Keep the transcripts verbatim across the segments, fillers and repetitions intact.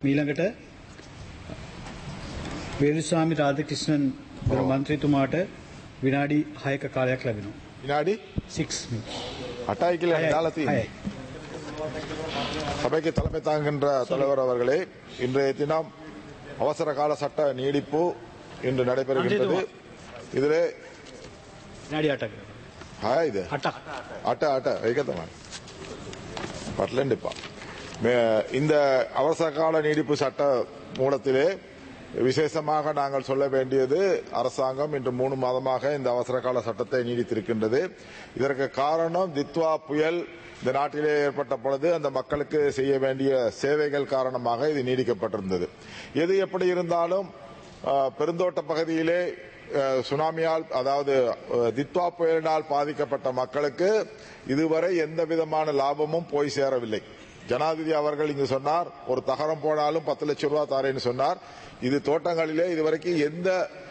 ඊළඟට වේලුස්වාමි රාධකෘෂ්ණන් මන්ත්‍රීතුමාට විනාඩි හයක කාලයක් ලැබෙනවා. විනාඩි six minutes. அட்டாய் கிலோ டாலத்தி சபைக்கு தலைமை தாங்குகின்ற தலைவர் அவர்களே, இன்றைய தினம் அவசர கால சட்ட நீடிப்பு இன்று நடைபெறுகின்றது. இதிலே විනාඩි අටක. ஹாய் இது අටක්. அட்ட அட்ட வைக்கத்தமா பட்லண்டிப்பா இந்த அவசர கால நீடிப்பு சட்ட மூலத்திலே விசேஷமாக நாங்கள் சொல்ல வேண்டியது, அரசாங்கம் இன்று மூணு மாதமாக இந்த அவசர கால சட்டத்தை நீடித்திருக்கின்றது. இதற்கு காரணம் தித்வா புயல் இந்த நாட்டிலே ஏற்பட்ட பொழுது அந்த மக்களுக்கு செய்ய வேண்டிய சேவைகள் காரணமாக இது நீடிக்கப்பட்டிருந்தது. எது எப்படி இருந்தாலும் பெருந்தோட்ட பகுதியிலே சுனாமியால், அதாவது தித்வா புயலினால் பாதிக்கப்பட்ட மக்களுக்கு இதுவரை எந்த விதமான லாபமும் போய் சேரவில்லை. ஜனாதிபதி அவர்கள் இங்கு சொன்னார், ஒரு தகரம் போனாலும் பத்து லட்சம் ரூபாய் தாரேன்னு சொன்னார். இது தோட்டங்களிலே இதுவரைக்கும் எந்த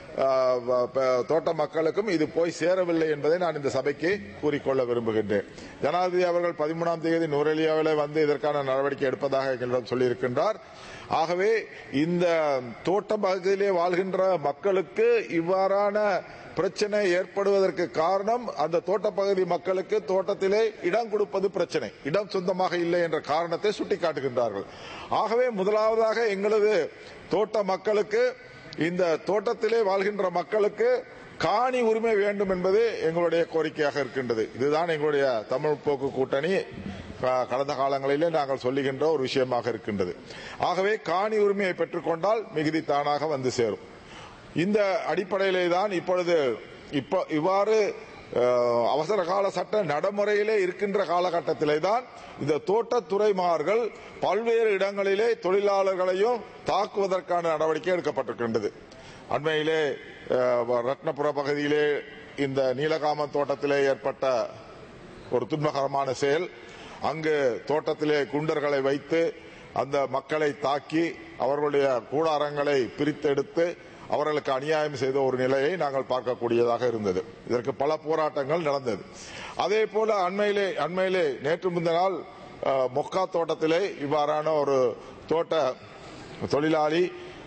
தோட்ட மக்களுக்கும் இது போய் சேரவில்லை என்பதை நான் இந்த சபைக்கு கூறிக்கொள்ள விரும்புகின்றேன். ஜனாதிபதி அவர்கள் பதிமூணாம் தேதி நுவரெலியாவில் வந்து இதற்கான நடவடிக்கை எடுப்பதாக எங்களிடம் சொல்லியிருக்கின்றார். ஆகவே இந்த தோட்ட பகுதியிலே வாழ்கின்ற மக்களுக்கு இவ்வாறான பிரச்சனை ஏற்படுவதற்கு காரணம், அந்த தோட்ட பகுதி மக்களுக்கு தோட்டத்திலே இடம் கொடுப்பது பிரச்சனை, இடம் சொந்தமாக இல்லை என்ற காரணத்தை சுட்டிக்காட்டுகின்றார்கள். ஆகவே முதலாவதாக எங்களது தோட்ட மக்களுக்கு, இந்த தோட்டத்திலே வாழ்கின்ற மக்களுக்கு காணி உரிமை வேண்டும் என்பது எங்களுடைய கோரிக்கையாக இருக்கின்றது. இதுதான் எங்களுடைய தமிழ் போக்கு கூட்டணி கடந்த காலங்களிலே நாங்கள் சொல்லுகின்ற ஒரு விஷயமாக இருக்கின்றது. ஆகவே காணி உரிமையை பெற்றுக்கொண்டால் மிகுதி தானாக வந்து சேரும். இந்த அடிப்படையிலே தான் இப்பொழுது இப்ப இவ்வாறு அவசர கால சட்ட நடைமுறையிலே இருக்கின்ற காலகட்டத்திலே தான் இந்த தோட்டத்துறைமார்கள் பல்வேறு இடங்களிலே தொழிலாளர்களையும் தாக்குவதற்கான நடவடிக்கை எடுக்கப்பட்டிருக்கின்றது. அண்மையிலே ரத்னபுர பகுதியிலே இந்த நீலகாமம் தோட்டத்திலே ஏற்பட்ட ஒரு துன்பகரமான செயல், அங்கு தோட்டத்திலே குண்டர்களை வைத்து அந்த மக்களை தாக்கி அவர்களுடைய கூடாரங்களை பிரித்தெடுத்து அவர்களுக்கு அநியாயம் செய்த ஒரு நிலையை நாங்கள் பார்க்கக்கூடியதாக இருந்தது. இதற்கு பல போராட்டங்கள் நடந்தது. அதே போல அண்மையிலே அண்மையிலே நேற்று முந்தின நாள் மொக்கா தோட்டத்திலே இவ்வாறான ஒரு தோட்ட தொழிலாளி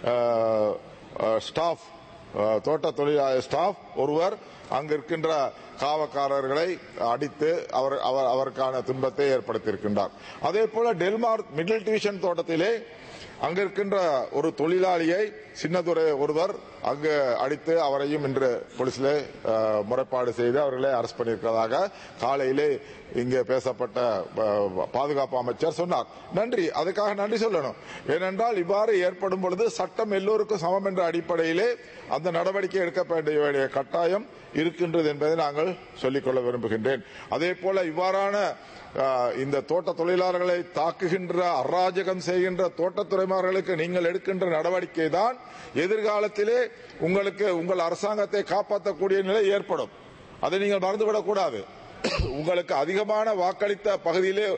ஸ்டாஃப் தோட்ட தொழிலாளி ஸ்டாஃப் ஒருவர் அங்கு இருக்கின்ற காவக்காரர்களை அடித்து அவர் அவருக்கான துன்பத்தை ஏற்படுத்தியிருக்கின்றார். அதே போல டெல்மார் மிடில் டிவிஷன் தோட்டத்திலே அங்க இருக்கின்ற ஒரு தொழிலாளியை சின்னதுரை ஒருவர் அங்கு அடித்து அவரையும் இன்று போலீசிலே முறைப்பாடு செய்து அவர்களை அரெஸ்ட் பண்ணியிருக்கிறதாக காலையிலே இங்கே பேசப்பட்ட பாதுகாப்பு அமைச்சர் சொன்னார். நன்றி, அதுக்காக நன்றி சொல்லணும். ஏனென்றால் இவ்வாறு ஏற்படும் பொழுது சட்டம் எல்லோருக்கும் சமம் என்ற அடிப்படையிலே அந்த நடவடிக்கை எடுக்க வேண்டிய கட்டாயம் இருக்கின்றது என்பதை நாங்கள் சொல்லிக்கொள்ள விரும்புகின்றேன். அதே போல இவ்வாறான இந்த தோட்ட தொழிலாளர்களை தாக்குகின்ற, அராஜகம் செய்கின்ற தோட்டத்துறைமார்களுக்கு நீங்கள் எடுக்கின்ற நடவடிக்கை தான் எதிர்காலத்திலே உங்களுக்கு உங்கள் அரசாங்கத்தை காப்பாற்றக்கூடிய நிலை ஏற்படும். அதை நீங்கள் மறந்துவிடக்கூடாது. உங்களுக்கு அதிகமான வாக்களித்த பகுதியிலே,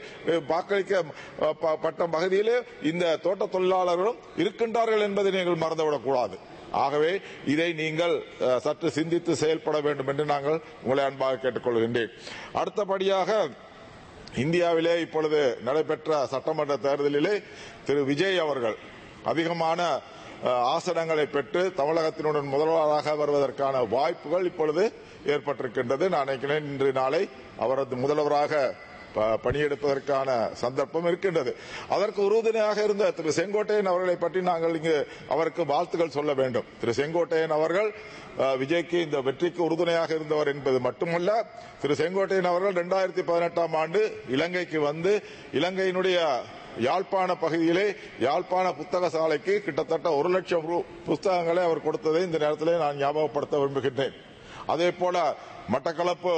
வாக்களிக்கப்பட்ட பகுதியிலே இந்த தோட்ட தொழிலாளர்களும் இருக்கின்றார்கள் என்பதை நீங்கள் மறந்துவிடக்கூடாது. ஆகவே இதை நீங்கள் சற்று சிந்தித்து செயல்பட வேண்டும் என்று நாங்கள் உங்களை அன்பாக கேட்டுக்கொள்கின்றேன். அடுத்தபடியாக இந்தியாவிலே இப்பொழுது நடைபெற்ற சட்டமன்ற தேர்தலிலே திரு விஜய் அவர்கள் அதிகமான ஆசனங்களை பெற்று தமிழகத்தினுடன் முதல்வராக வருவதற்கான வாய்ப்புகள் இப்பொழுது ஏற்பட்டிருக்கின்றது. நான் நினைக்கிறேன் இன்று நாளை அவரது முதல்வராக பணியெடுப்பதற்கான சந்தர்ப்பம் இருக்கின்றது. அதற்கு உறுதுணையாக இருந்த திரு செங்கோட்டையன் அவர்களை பற்றி நாங்கள் இங்கு அவருக்கு வாழ்த்துக்கள் சொல்ல வேண்டும். திரு செங்கோட்டையன் அவர்கள் விஜய்க்கு இந்த வெற்றிக்கு உறுதுணையாக இருந்தவர் என்பது மட்டுமல்ல, திரு செங்கோட்டையன் அவர்கள் இரண்டாயிரத்தி பதினெட்டாம் ஆண்டு இலங்கைக்கு வந்து இலங்கையினுடைய யாழ்ப்பாண பகுதியிலே யாழ்ப்பாண புத்தக சாலைக்கு கிட்டத்தட்ட ஒரு லட்சம் புத்தகங்களை அவர் கொடுத்ததை இந்த நேரத்திலே நான் ஞாபகப்படுத்த விரும்புகின்றேன். அதே போல மட்டக்களப்பு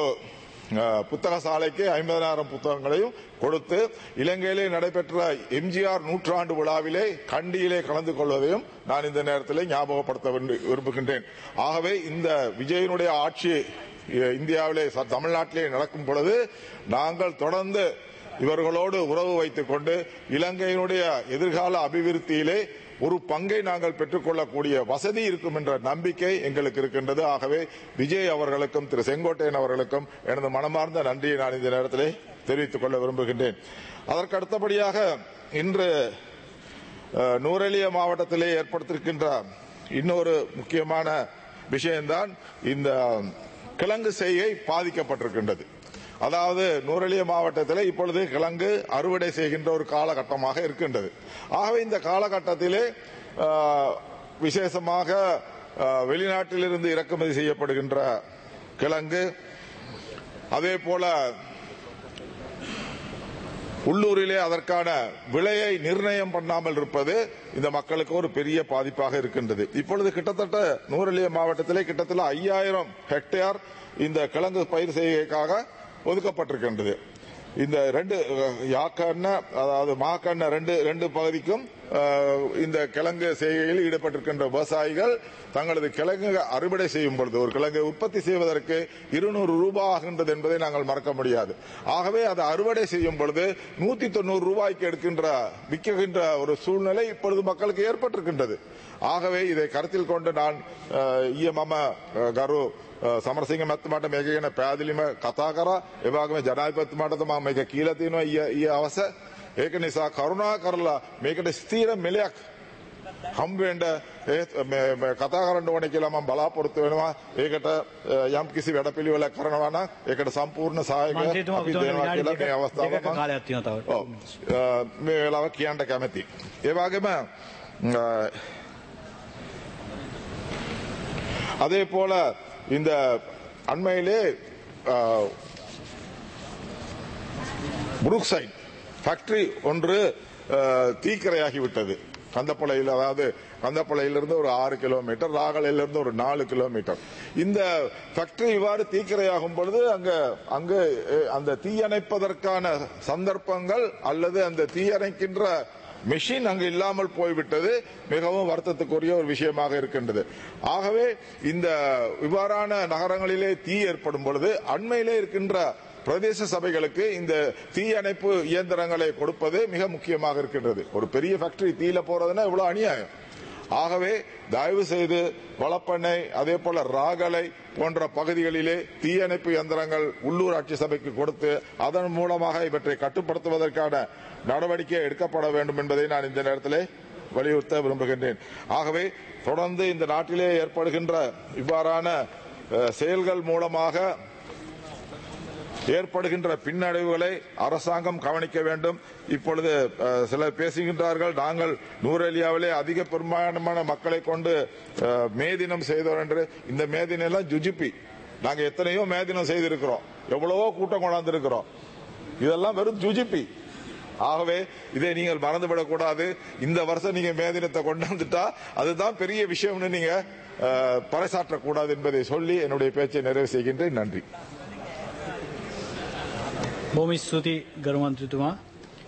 புத்தக சாலைக்கு ஐம்பதாயிரம் புத்தகங்களையும் கொடுத்து இலங்கையிலே நடைபெற்ற எம்ஜிஆர் நூற்றாண்டு விழாவிலே கண்டியிலே கலந்து கொள்வதையும் நான் இந்த நேரத்தில் ஞாபகப்படுத்த விரும்புகின்றேன். ஆகவே இந்த விஜயனுடைய ஆட்சி இந்தியாவிலே தமிழ்நாட்டிலே நடக்கும் பொழுது நாங்கள் தொடர்ந்து இவர்களோடு உறவு வைத்துக் கொண்டு இலங்கையினுடைய எதிர்கால அபிவிருத்தியிலே ஒரு பங்கை நாங்கள் பெற்றுக்கொள்ளக்கூடிய வசதி இருக்கும் என்ற நம்பிக்கை எங்களுக்கு இருக்கின்றது. ஆகவே விஜய் அவர்களுக்கும் திரு செங்கோட்டையன் அவர்களுக்கும் எனது மனமார்ந்த நன்றியை நான் இந்த நேரத்திலே தெரிவித்துக் கொள்ள விரும்புகின்றேன். அதற்கு அடுத்தபடியாக இன்று நூரெலியா மாவட்டத்திலே ஏற்படுத்தியிருக்கின்ற இன்னொரு முக்கியமான விஷயம்தான் இந்த கிழங்கு செய்கை பாதிக்கப்பட்டிருக்கின்றது. அதாவது நூரெலியா மாவட்டத்தில் இப்பொழுது கிழங்கு அறுவடை செய்கின்ற ஒரு காலகட்டமாக இருக்கின்றது. ஆகவே இந்த காலகட்டத்திலே விசேஷமாக வெளிநாட்டிலிருந்து இறக்குமதி செய்யப்படுகின்ற கிழங்கு, அதே போல உள்ளூரிலே அதற்கான விலையை நிர்ணயம் பண்ணாமல் இருப்பது இந்த மக்களுக்கு ஒரு பெரிய பாதிப்பாக இருக்கின்றது. இப்பொழுது கிட்டத்தட்ட நூரெலியா மாவட்டத்திலே கிட்டத்தட்ட ஐயாயிரம் ஹெக்டேர் இந்த கிழங்கு பயிர் செய்கைக்காக ஒதுக்கப்பட்டிருக்கின்றது. இந்த ரெண்டு யாக்கண்ண அதாவது மாக்கண்ண ரெண்டு ரெண்டு பகுதிக்கும் இந்த கிழங்கு செய்கையில் ஈடுபட்டிருக்கின்ற விவசாயிகள் தங்களது கிழங்கு அறுவடை செய்யும் பொழுது ஒரு கிழங்கை உற்பத்தி செய்வதற்கு இருநூறு ரூபாய் ஆகின்றது என்பதை நாங்கள் மறக்க முடியாது. ஆகவே அதை அறுவடை செய்யும் பொழுது நூத்தி தொண்ணூறு ரூபாய்க்கு எடுக்கின்ற விற்கின்ற ஒரு சூழ்நிலை இப்பொழுது மக்களுக்கு ஏற்பட்டிருக்கின்றது. ஆகவே இதை கருத்தில் கொண்டு நான் ඊය கரு සමරසිංහ මැතිතුමාට මේක ගැන පැහැදිලිව කතා කරා. ඒ වගේම ජනාධිපතිතුමාට තමයි මේක කියලා තියෙනවා ඊය ඊය අවස. ඒක නිසා කරුණා කරලා මේකට ස්ථීර මෙලයක් හම් වෙන්න කතා කරන්න ඕනේ කියලා මම බලාපොරොත්තු වෙනවා. ඒකට යම් කිසි වැඩපිළිවෙලක් කරනවා නම් ඒකට සම්පූර්ණ සහායක අපි දෙනවා කියලා මේ අවස්ථාවේ මම කාලයක් තියෙනවා තව. මේ වෙලාව කියන්න කැමතියි. ඒ වගේම அதே போல இந்த அண்மையிலே புரூக்சைட் ஃபேக்டரி ஒன்று தீக்கிரையாகிவிட்டது. கந்தப்பளையில், அதாவது கந்தப்பளையிலிருந்து ஒரு ஆறு கிலோமீட்டர், ராகலையிலிருந்து ஒரு நாலு கிலோமீட்டர். இந்த ஃபேக்டரி இவ்வாறு தீக்கிரையாகும் பொழுது அங்க அங்கு அந்த தீயணைப்பதற்கான சந்தர்ப்பங்கள் அல்லது அந்த தீயணைக்கின்ற மெஷின் அங்கு இல்லாமல் போய்விட்டது மிகவும் வருத்தத்துக்குரிய ஒரு விஷயமாக இருக்கின்றது. ஆகவே இந்த இவ்வாறான நகரங்களிலே தீ ஏற்படும் பொழுது அண்மையிலே இருக்கின்ற பிரதேச சபைகளுக்கு இந்த தீயணைப்பு இயந்திரங்களை கொடுப்பது மிக முக்கியமாக இருக்கின்றது. ஒரு பெரிய ஃபேக்டரி தீயில போறதுன்னா இவ்வளவு அநியாயம். ஆகவே தயவு செய்து வளப்பண்ணை, அதே போல ராகலை போன்ற பகுதிகளிலே தீயணைப்பு இயந்திரங்கள் உள்ளூராட்சி சபைக்கு கொடுத்து அதன் மூலமாக இவற்றை கட்டுப்படுத்துவதற்கான நடவடிக்கை எடுக்கப்பட வேண்டும் என்பதை நான் இந்த நேரத்தில் வலியுறுத்த விரும்புகின்றேன். ஆகவே தொடர்ந்து இந்த நாட்டிலே ஏற்படுகின்ற இவ்வாறான செயல்கள் மூலமாக ஏற்படுகின்ற பின்னடைவுகளை அரசாங்கம் கவனிக்க வேண்டும். இப்பொழுது சிலர் பேசுகின்றார்கள், நாங்கள் நூரெலியாவிலே அதிக பெரும்பான்மையான மக்களை கொண்டு மேதினம் செய்தோம் என்று. இந்த மேதினம் எல்லாம் ஜுஜிபி. நாங்கள் எத்தனையோ மேதினம் செய்திருக்கிறோம், எவ்வளவோ கூட்டம் கொண்டாந்திருக்கிறோம். இதெல்லாம் வெறும் ஜுஜிபி. ஆகவே இதை நீங்கள் மறந்துவிடக்கூடாது. இந்த வருஷம் நீங்க மேதினத்தை கொண்டாந்துட்டா அதுதான் பெரிய விஷயம்னு நீங்க பறைசாற்றக்கூடாது என்பதை சொல்லி என்னுடைய பேச்சை நிறைவு செய்கின்றேன். நன்றி. බොහොම ස්තුතියි ගරු මන්ත්‍රීතුමා.